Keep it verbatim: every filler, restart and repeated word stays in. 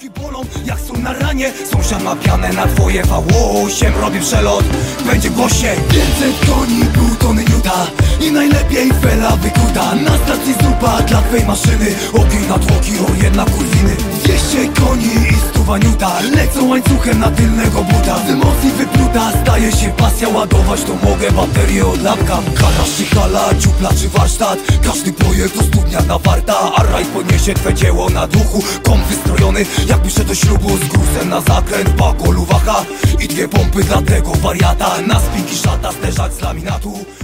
Nogi bolą jak sól na ranie. Sąsiad ma pianę na twoje V osiem. Robię przelot, będzie głosie. Pięćset koni, pół tony juta i najlepiej fela wykuta. Na stacji zupa dla twej maszyny. Ogień na tłoki, o jedna kurwiny. Dwieście koni i stuwa niuta lecą łańcuchem na tylnego buta. Z emocji wypluta staje się pasja. Ładować to mogę baterię od lampka. Garaż czy hala, dziupla czy warsztat. Każdy projekt to studnia na warta. A rajd podniesie twe dzieło na duchu. Kom wystrojony jakby szedł do ślubu. Z gruzem na zakręt, pako luwacha i dwie pompy dla tego wariata. Na spinki szata, zderzak z laminatu.